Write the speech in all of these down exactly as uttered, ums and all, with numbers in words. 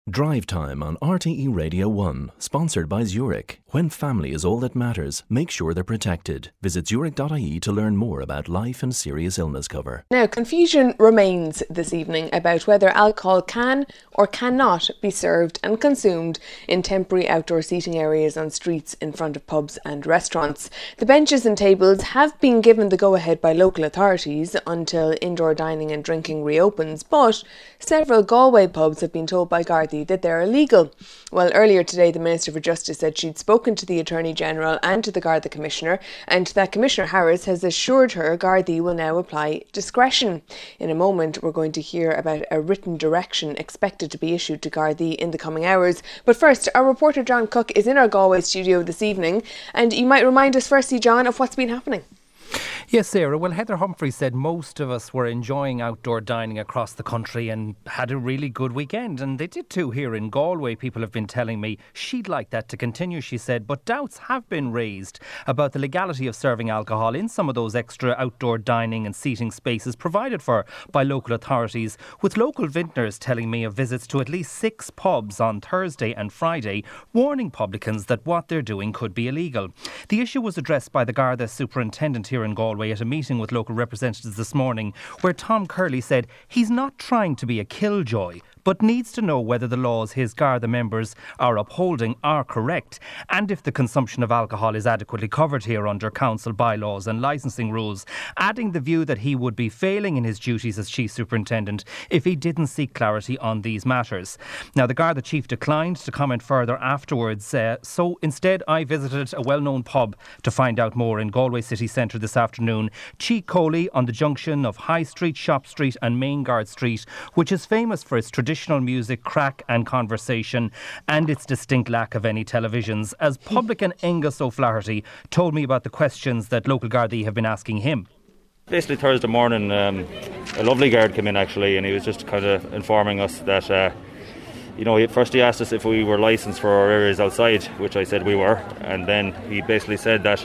Drive Time on R T E Radio one, sponsored by Zurich. When family is all that matters, make sure they're protected. Visit zurich dot I E to learn more about life and serious illness cover. Now, confusion remains this evening about whether alcohol can or cannot be served and consumed in temporary outdoor seating areas on streets in front of pubs and restaurants. The benches and tables have been given the go-ahead by local authorities until indoor dining and drinking reopens, but several Galway pubs have been told by Gardaí that they're illegal. Well, earlier today the Minister for Justice said she'd spoken to the Attorney General and to the Garda Commissioner, and that Commissioner Harris has assured her Gardaí will now apply discretion. In a moment we're going to hear about a written direction expected to be issued to Gardaí in the coming hours. But first, our reporter John Cook is in our Galway studio this evening, and you might remind us firstly, John, of what's been happening. Yes, Sarah. Well, Heather Humphrey said most of us were enjoying outdoor dining across the country and had a really good weekend. And they did too here in Galway. People have been telling me she'd like that to continue, she said. But doubts have been raised about the legality of serving alcohol in some of those extra outdoor dining and seating spaces provided for by local authorities, with local vintners telling me of visits to at least six pubs on Thursday and Friday, warning publicans that what they're doing could be illegal. The issue was addressed by the Garda superintendent here in Galway at a meeting with local representatives this morning, where Tom Curley said he's not trying to be a killjoy, but needs to know whether the laws his Garda members are upholding are correct and if the consumption of alcohol is adequately covered here under council bylaws and licensing rules, adding the view that he would be failing in his duties as Chief Superintendent if he didn't seek clarity on these matters. Now, the Garda Chief declined to comment further afterwards, uh, so instead I visited a well-known pub to find out more in Galway city centre this afternoon, Cheek Coley on the junction of High Street, Shop Street and Mainguard Street, which is famous for its traditional Traditional music, crack and conversation, and its distinct lack of any televisions, as publican Angus O'Flaherty told me about the questions that local Gardaí have been asking him. Basically Thursday morning um, a lovely guard came in actually, and he was just kind of informing us that uh, you know, first he asked us if we were licensed for our areas outside, which I said we were, and then he basically said that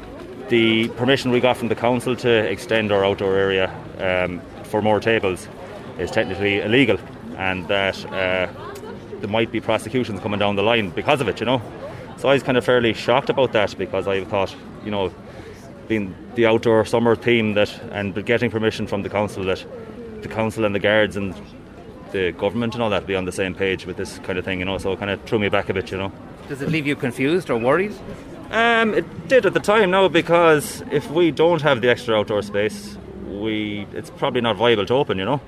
the permission we got from the council to extend our outdoor area um, for more tables is technically illegal, and that uh, there might be prosecutions coming down the line because of it, you know. So I was kind of fairly shocked about that, because I thought, you know, being the outdoor summer theme that, and getting permission from the council, that the council and the guards and the government and all that be on the same page with this kind of thing, you know. So it kind of threw me back a bit, you know. Does it leave you confused or worried? Um, it did at the time, no, because if we don't have the extra outdoor space, we it's probably not viable to open, you know.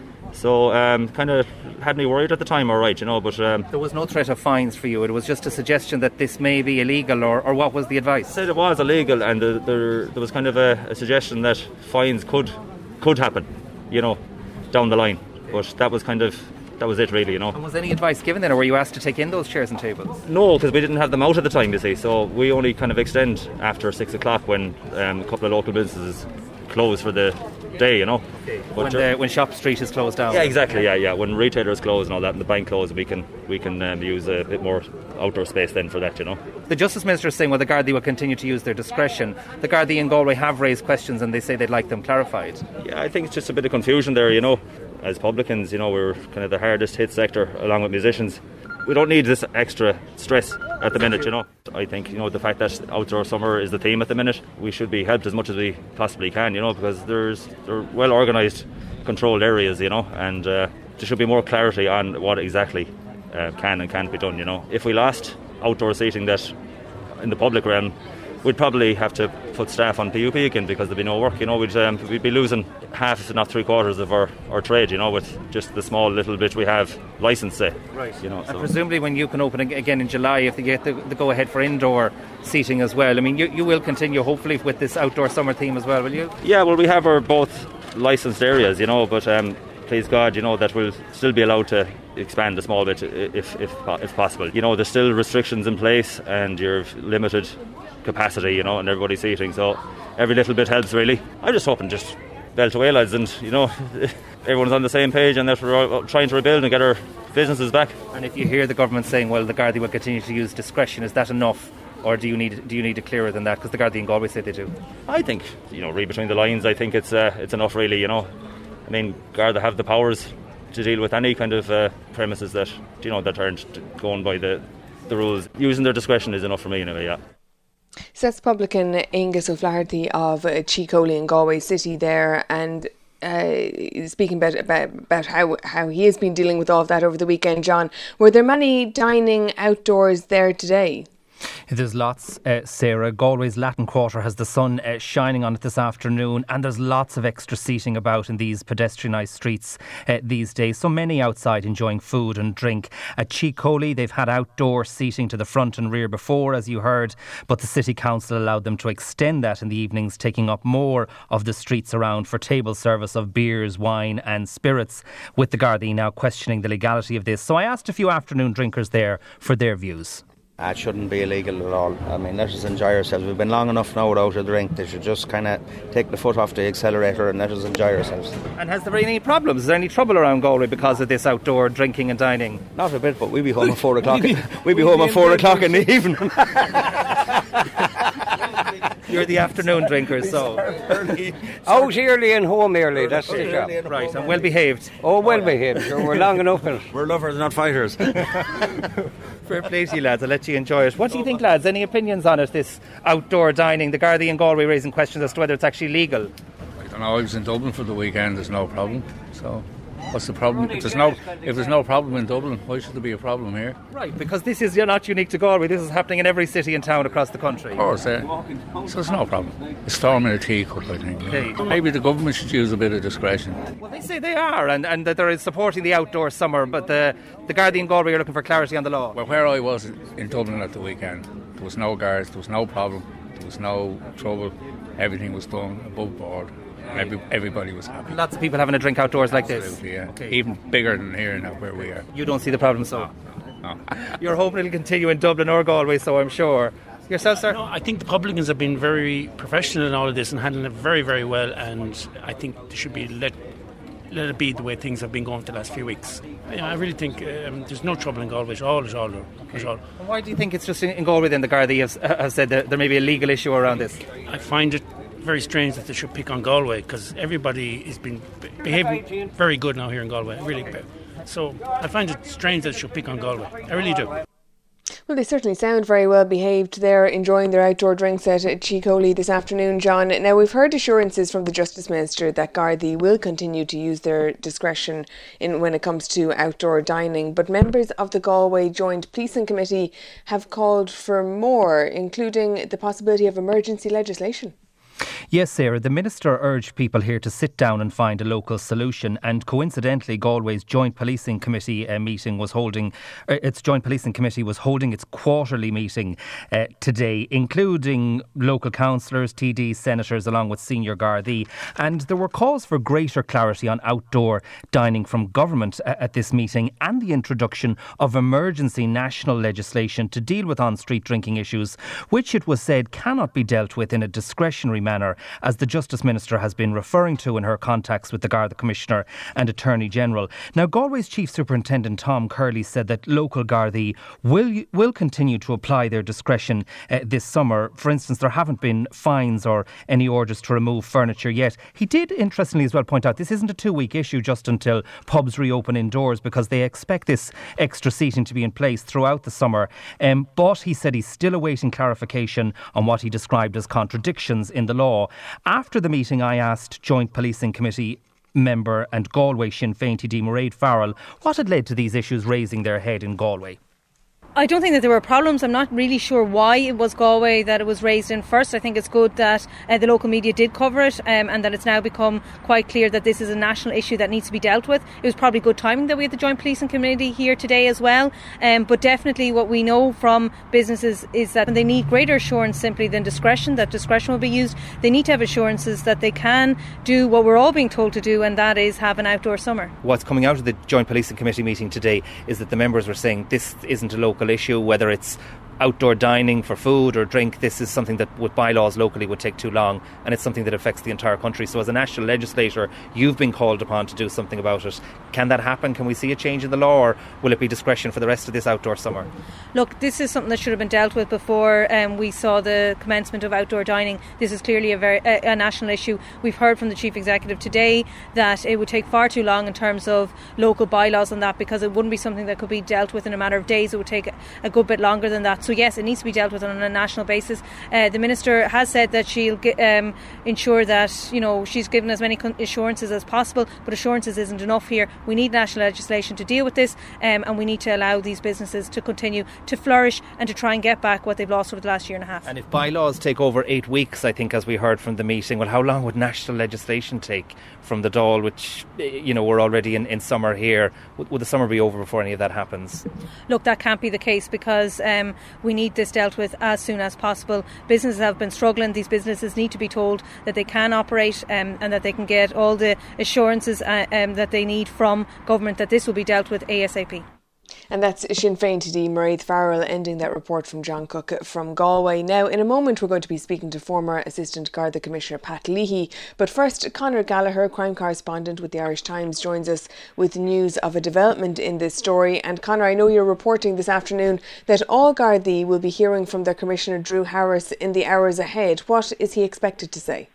So um, kind of had me worried at the time, all right, you know, but... Um, there was no threat of fines for you, it was just a suggestion that this may be illegal, or, or what was the advice? I said it was illegal, and the, there, there was kind of a, a suggestion that fines could could happen, you know, down the line, but that was kind of, that was it really, you know. And was any advice given then, or were you asked to take in those chairs and tables? No, because we didn't have them out at the time, you see, so we only kind of extend after six o'clock when um, a couple of local businesses close for the day, you know. Okay. When, the, when Shop Street is closed down. Yeah, exactly. Yeah, yeah. When retailers close and all that, and the bank closes, we can we can um, use a bit more outdoor space then for that, you know. The Justice Minister is saying, well, the Gardaí will continue to use their discretion. The Gardaí in Galway have raised questions, and they say they'd like them clarified. Yeah, I think it's just a bit of confusion there, you know. As publicans, you know, we're kind of the hardest hit sector along with musicians. We don't need this extra stress at the minute, you know. I think, you know, the fact that outdoor summer is the theme at the minute, we should be helped as much as we possibly can, you know, because there's they're well organised, controlled areas, you know, and uh, there should be more clarity on what exactly uh, can and can't be done, you know. If we lost outdoor seating that in the public realm, we'd probably have to put staff on P U P again, because there'd be no work, you know. We'd um, we'd be losing half, if not three quarters of our, our trade, you know, with just the small little bit we have licensed, say. Right. You know, and so. Presumably when you can open again in July, if they get the, the go-ahead for indoor seating as well, I mean, you, you will continue hopefully with this outdoor summer theme as well, will you? Yeah, well, we have our both licensed areas, you know, but um, please God, you know, that we'll still be allowed to expand a small bit if if if possible. You know, there's still restrictions in place, and you're limited capacity, you know, and everybody's eating, so every little bit helps really. I'm just hoping just belt away, lads, and you know, everyone's on the same page and that we're trying to rebuild and get our businesses back. And if you hear the government saying, well, the Gardaí will continue to use discretion, is that enough, or do you need do you need it clearer than that? Because the Gardaí in Galway say they do. I think, you know, read between the lines, I think it's uh, it's enough really, you know. I mean, Garda have the powers to deal with any kind of uh, premises that, you know, that aren't going by the, the rules. Using their discretion is enough for me anyway, yeah. So that's publican Angus O'Flaherty of uh, Cheekoley in Galway City there, and uh, speaking about, about about how how he has been dealing with all of that over the weekend. John, were there many dining outdoors there today? There's lots, uh, Sarah. Galway's Latin Quarter has the sun uh, shining on it this afternoon, and there's lots of extra seating about in these pedestrianised streets uh, these days. So many outside enjoying food and drink. At Cheekoley, they've had outdoor seating to the front and rear before, as you heard, but the City Council allowed them to extend that in the evenings, taking up more of the streets around for table service of beers, wine and spirits, with the Gardaí now questioning the legality of this. So I asked a few afternoon drinkers there for their views. It shouldn't be illegal at all. I mean, let us enjoy ourselves. We've been long enough now without a drink. They should just kind of take the foot off the accelerator and let us enjoy ourselves. And has there been any problems? Is there any trouble around Galway because of this outdoor drinking and dining? Not a bit, but we'll be home at four o'clock. We'll be home at four o'clock in the evening. You're the afternoon drinkers, so out early and home early. That's the job. Right, and well behaved. Oh, well behaved. Sure, we're long enough. We're lovers, not fighters. Fair play to you, lads. I'll let you enjoy it. What do you think, lads? Any opinions on it, this outdoor dining? The Gardaí in Galway raising questions as to whether it's actually legal. I don't know. I was in Dublin for the weekend. There's no problem. So what's the problem? If there's no, if there's no problem in Dublin, why should there be a problem here? Right, because this is not unique to Galway. This is happening in every city and town across the country. Of course, uh, so there's no problem. A storm in a teacup, I think. Okay. Maybe the government should use a bit of discretion. Well, they say they are, and, and that they're supporting the outdoor summer, but the, the Gardaí in Galway are looking for clarity on the law. Well, where I was in Dublin at the weekend, there was no guards, there was no problem, there was no trouble. Everything was done above board. Every, everybody was happy. Lots of people having a drink outdoors like this. Absolutely, yeah. Okay. Even bigger than here now where we are. You don't see the problem, so? No. no. You're hoping it'll continue in Dublin or Galway, so I'm sure. Yourself, sir? No, I think the publicans have been very professional in all of this and handling it very, very well, and I think they should be let let it be the way things have been going for the last few weeks. Yeah, I really think um, there's no trouble in Galway at all, at all, at all. Why do you think it's just in, in Galway then the Gardaí have, have said that there may be a legal issue around this? I find it very strange that they should pick on Galway, because everybody has been behaving very good now here in Galway, really. So I find it strange that they should pick on Galway. I really do. Well, they certainly sound very well behaved. They're enjoying their outdoor drinks at Cheekoley this afternoon, John. Now, we've heard assurances from the Justice Minister that Gardaí will continue to use their discretion in when it comes to outdoor dining, but members of the Galway Joint Policing Committee have called for more, including the possibility of emergency legislation. Yes, Sarah, the Minister urged people here to sit down and find a local solution, and coincidentally Galway's Joint Policing Committee uh, meeting was holding, uh, its Joint Policing Committee was holding its quarterly meeting uh, today, including local councillors, T Ds, senators along with senior Gardaí, and there were calls for greater clarity on outdoor dining from government uh, at this meeting, and the introduction of emergency national legislation to deal with on-street drinking issues, which it was said cannot be dealt with in a discretionary manner, as the Justice Minister has been referring to in her contacts with the Garda Commissioner and Attorney General. Now, Galway's Chief Superintendent Tom Curley said that local Gardaí will will continue to apply their discretion uh, this summer. For instance, there haven't been fines or any orders to remove furniture yet. He did, interestingly as well, point out this isn't a two-week issue just until pubs reopen indoors, because they expect this extra seating to be in place throughout the summer. Um, but he said he's still awaiting clarification on what he described as contradictions in the law. After the meeting, I asked Joint Policing Committee member and Galway Sinn Féin T D Mairead Farrell what had led to these issues raising their head in Galway. I don't think that there were problems. I'm not really sure why it was Galway that it was raised in first. I think it's good that uh, the local media did cover it um, and that it's now become quite clear that this is a national issue that needs to be dealt with. It was probably good timing that we had the Joint Policing Committee here today as well. Um, but definitely what we know from businesses is that they need greater assurance simply than discretion, that discretion will be used. They need to have assurances that they can do what we're all being told to do, and that is have an outdoor summer. What's coming out of the Joint Policing Committee meeting today is that the members were saying this isn't a local issue, whether it's outdoor dining for food or drink, this is something that with bylaws locally would take too long, and it's something that affects the entire country. So as a national legislator, you've been called upon to do something about it. Can that happen? Can we see a change in the law, or will it be discretion for the rest of this outdoor summer? Look, this is something that should have been dealt with before um, we saw the commencement of outdoor dining. This is clearly a very a, a national issue. We've heard from the Chief Executive today that it would take far too long in terms of local bylaws on that, because it wouldn't be something that could be dealt with in a matter of days. It would take a good bit longer than that. So yes, it needs to be dealt with on a national basis. Uh, the Minister has said that she'll get, um, ensure that, you know, she's given as many assurances as possible, but assurances isn't enough here. We need national legislation to deal with this, um, and we need to allow these businesses to continue to flourish and to try and get back what they've lost over the last year and a half. And if bylaws take over eight weeks, I think, as we heard from the meeting, well, how long would national legislation take from the Dáil, which, you know, we're already in, in summer here? Would, would the summer be over before any of that happens? Look, that can't be the case, because um, we need this dealt with as soon as possible. Businesses have been struggling. These businesses need to be told that they can operate um, and that they can get all the assurances uh, um, that they need from government that this will be dealt with ASAP. And that's Sinn Féin T D Mairead Farrell ending that report from John Cook from Galway. Now, in a moment, we're going to be speaking to former Assistant Garda Commissioner Pat Leahy. But first, Conor Gallagher, crime correspondent with the Irish Times, joins us with news of a development in this story. And Conor, I know you're reporting this afternoon that all Gardaí will be hearing from their Commissioner Drew Harris in the hours ahead. What is he expected to say?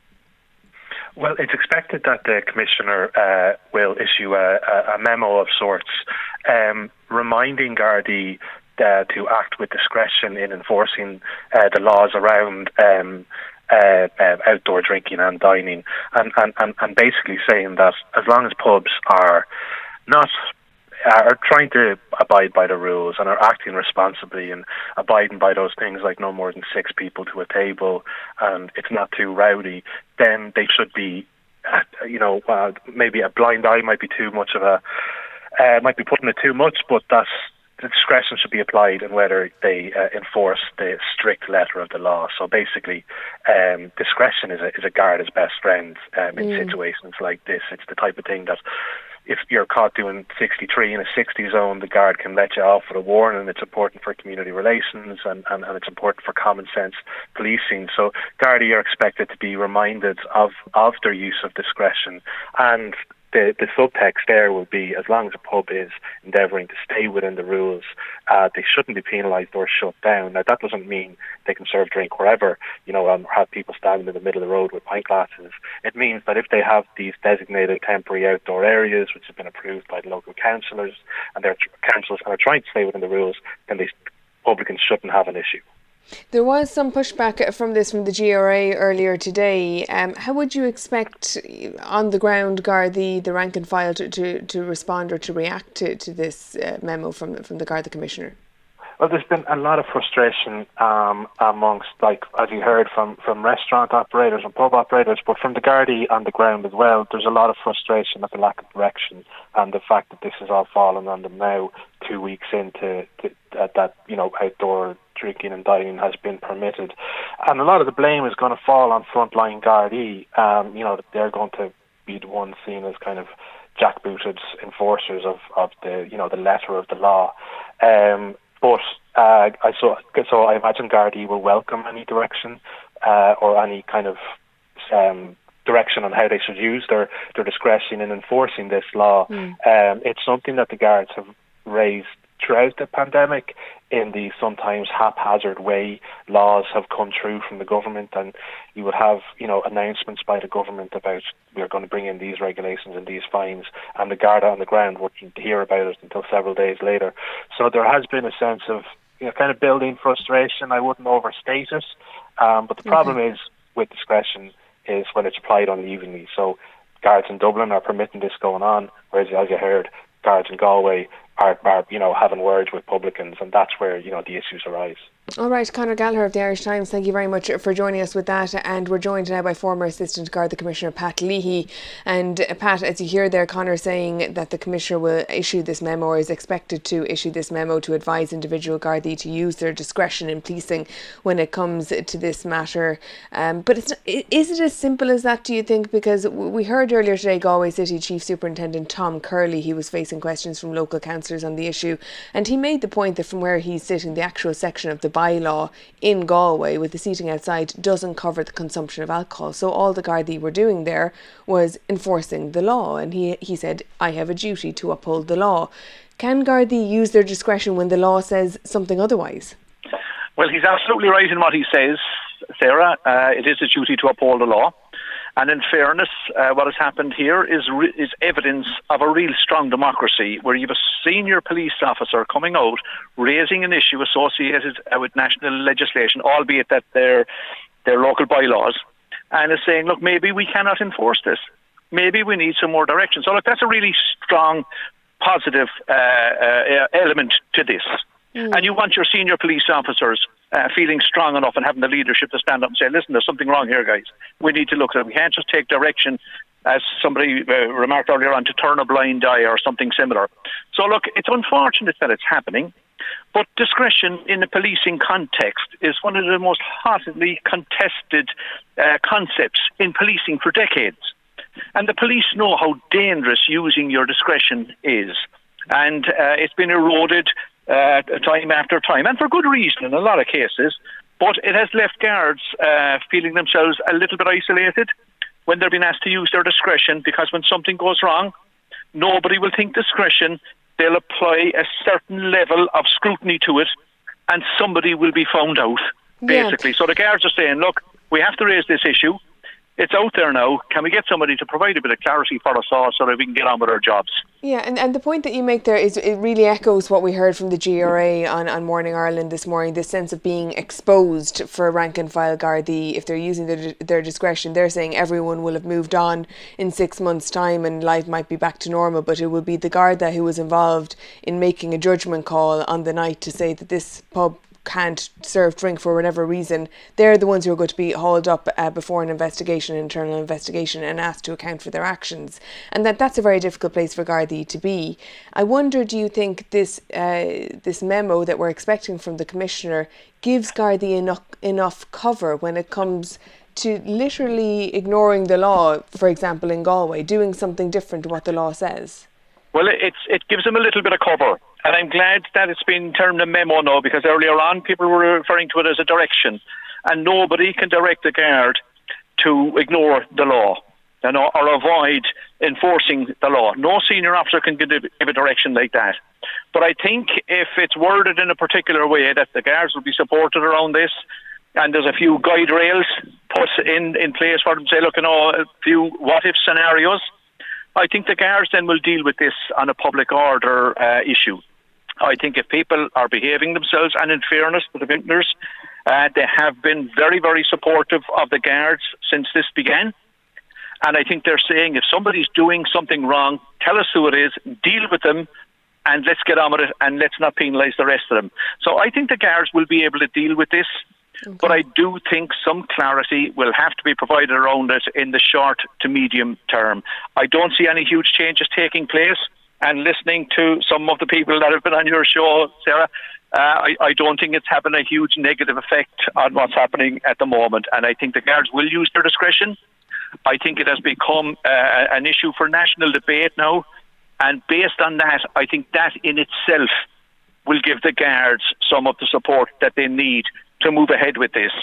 Well, it's expected that the Commissioner uh, will issue a, a memo of sorts, um, reminding Gardaí uh, to act with discretion in enforcing uh, the laws around um, uh, uh, outdoor drinking and dining, and, and, and, and basically saying that as long as pubs are not are trying to abide by the rules and are acting responsibly and abiding by those things like no more than six people to a table and it's not too rowdy, then they should be, uh, you know, uh, maybe a blind eye might be too much of a, uh, might be putting it too much, but that's, the discretion should be applied in whether they uh, enforce the strict letter of the law. So basically, um, discretion is a, is a Garda's best friend um, in mm. situations like this. It's the type of thing that if you're caught doing sixty-three in a sixty zone, the guard can let you off with a warning. It's important for community relations and, and, and it's important for common sense policing. So Gardaí are expected to be reminded of, of their use of discretion, and the, the subtext there will be, as long as a pub is endeavouring to stay within the rules, uh, they shouldn't be penalised or shut down. Now, that doesn't mean they can serve drink wherever, you know, and have people standing in the middle of the road with pint glasses. It means that if they have these designated temporary outdoor areas, which have been approved by the local councillors, and their councillors are trying to stay within the rules, then they, publicans shouldn't have an issue. There was some pushback from this from the G R A earlier today. Um, how would you expect on the ground Gardaí, the rank and file, to, to, to respond or to react to, to this uh, memo from the, from the Garda Commissioner? Well, there's been a lot of frustration um, amongst, like, as you heard, from, from restaurant operators and pub operators, but from the Gardaí on the ground as well. There's a lot of frustration at the lack of direction and the fact that this has all fallen on them now, two weeks into to, uh, that, you know, outdoor drinking and dining has been permitted. And a lot of the blame is going to fall on frontline Gardaí. Um, you know, they're going to be the ones seen as kind of jackbooted enforcers of, of the, you know, the letter of the law. Um, But uh, I so so I imagine Gardaí will welcome any direction uh, or any kind of um, direction on how they should use their, their discretion in enforcing this law. Mm. Um, it's something that the Guards have raised throughout the pandemic in the sometimes haphazard way laws have come through from the government, and you would have, you know, announcements by the government about we're going to bring in these regulations and these fines, and the Garda on the ground wouldn't hear about it until several days later. So there has been a sense of, you know, kind of building frustration. I wouldn't overstate it, um, but the problem mm-hmm. is with discretion is when it's applied unevenly. So Guards in Dublin are permitting this going on, whereas, as you heard, Guards in Galway are, are, you know, having words with publicans, and that's where, you know, the issues arise. All right, Conor Gallagher of the Irish Times, thank you very much for joining us with that. And we're joined now by former Assistant Garda Commissioner Pat Leahy. And uh, Pat, as you hear there, Conor saying that the Commissioner will issue this memo, or is expected to issue this memo, to advise individual Gardaí to use their discretion in policing when it comes to this matter. Um, but it's not, is it as simple as that, do you think? Because we heard earlier today Galway City Chief Superintendent Tom Curley, he was facing questions from local councillors councillors on the issue, and he made the point that from where he's sitting, the actual section of the bylaw in Galway with the seating outside doesn't cover the consumption of alcohol. So all the Gardaí were doing there was enforcing the law, and he he said, I have a duty to uphold the law. Can Gardaí use their discretion when the law says something otherwise? Well, he's absolutely right in what he says, Sarah. Uh, it is a duty to uphold the law. And in fairness, uh, what has happened here is re- is evidence of a real strong democracy, where you have a senior police officer coming out, raising an issue associated uh, with national legislation, albeit that they're, they're local bylaws, and is saying, look, maybe we cannot enforce this. Maybe we need some more direction. So, look, that's a really strong, positive uh, uh, element to this. Mm. And you want your senior police officers uh, feeling strong enough and having the leadership to stand up and say, listen, there's something wrong here, guys. We need to look at it. We can't just take direction, as somebody uh, remarked earlier on, to turn a blind eye or something similar. So, look, it's unfortunate that it's happening, but discretion in the policing context is one of the most hotly contested uh, concepts in policing for decades. And the police know how dangerous using your discretion is. And uh, it's been eroded uh, time after time, and for good reason in a lot of cases. But it has left guards uh, feeling themselves a little bit isolated when they're being asked to use their discretion, because when something goes wrong, nobody will think discretion. They'll apply a certain level of scrutiny to it, and somebody will be found out, basically. Yeah. So the guards are saying, look, we have to raise this issue. It's out there now. Can we get somebody to provide a bit of clarity for us all so that we can get on with our jobs? Yeah, and, and the point that you make there is it really echoes what we heard from the G R A on, on Morning Ireland this morning, this sense of being exposed for rank and file Gardaí if they're using their, their discretion. They're saying everyone will have moved on in six months' time and life might be back to normal, but it will be the Garda who was involved in making a judgment call on the night to say that this pub can't serve drink for whatever reason. They're the ones who are going to be hauled up uh, before an investigation, an internal investigation, and asked to account for their actions. And that that's a very difficult place for Gardaí to be. I wonder, do you think this uh, this memo that we're expecting from the Commissioner gives Gardaí enough, enough cover when it comes to literally ignoring the law, for example, in Galway, doing something different to what the law says? Well, it's, it gives them a little bit of cover. And I'm glad that it's been termed a memo now, because earlier on people were referring to it as a direction. And nobody can direct the guard to ignore the law, you know, or avoid enforcing the law. No senior officer can give a direction like that. But I think if it's worded in a particular way that the guards will be supported around this, and there's a few guide rails put in, in place for them to say, look, you know, a few what-if scenarios, I think the guards then will deal with this on a public order uh, issue. I think if people are behaving themselves, and in fairness to the vintners, uh, they have been very, very supportive of the guards since this began. And I think they're saying if somebody's doing something wrong, tell us who it is, deal with them, and let's get on with it, and let's not penalise the rest of them. So I think the guards will be able to deal with this. Okay. But I do think some clarity will have to be provided around it in the short to medium term. I don't see any huge changes taking place. And listening to some of the people that have been on your show, Sarah, uh, I, I don't think it's having a huge negative effect on what's happening at the moment. And I think the guards will use their discretion. I think it has become uh, an issue for national debate now. And based on that, I think that in itself will give the guards some of the support that they need to move ahead with this.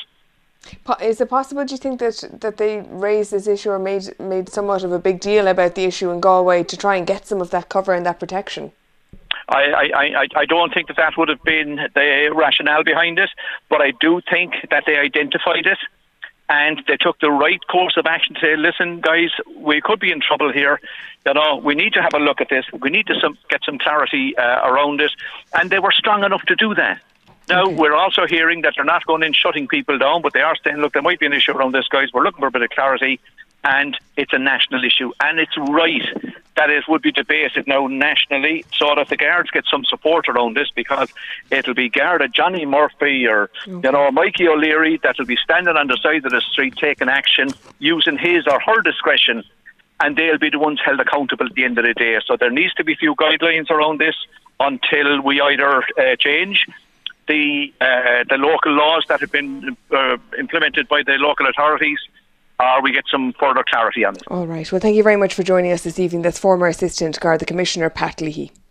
Is it possible, do you think, that that they raised this issue or made made somewhat of a big deal about the issue in Galway to try and get some of that cover and that protection? I, I, I, I don't think that that would have been the rationale behind it, but I do think that they identified it and they took the right course of action to say, listen, guys, we could be in trouble here. You know, we need to have a look at this. We need to some, get some clarity uh, around it. And they were strong enough to do that. Now, okay. We're also hearing that they're not going in shutting people down, but they are saying, look, there might be an issue around this, guys. We're looking for a bit of clarity, and it's a national issue. And it's right that it would be debated now nationally so that the guards get some support around this, because it'll be Garda Johnny Murphy or, okay. you know, Mikey O'Leary that'll be standing on the side of the street taking action, using his or her discretion, and they'll be the ones held accountable at the end of the day. So there needs to be a few guidelines around this until we either uh, change the uh, the local laws that have been uh, implemented by the local authorities, or we get some further clarity on it. All right. Well, thank you very much for joining us this evening. That's former Assistant Garda Commissioner Pat Leahy.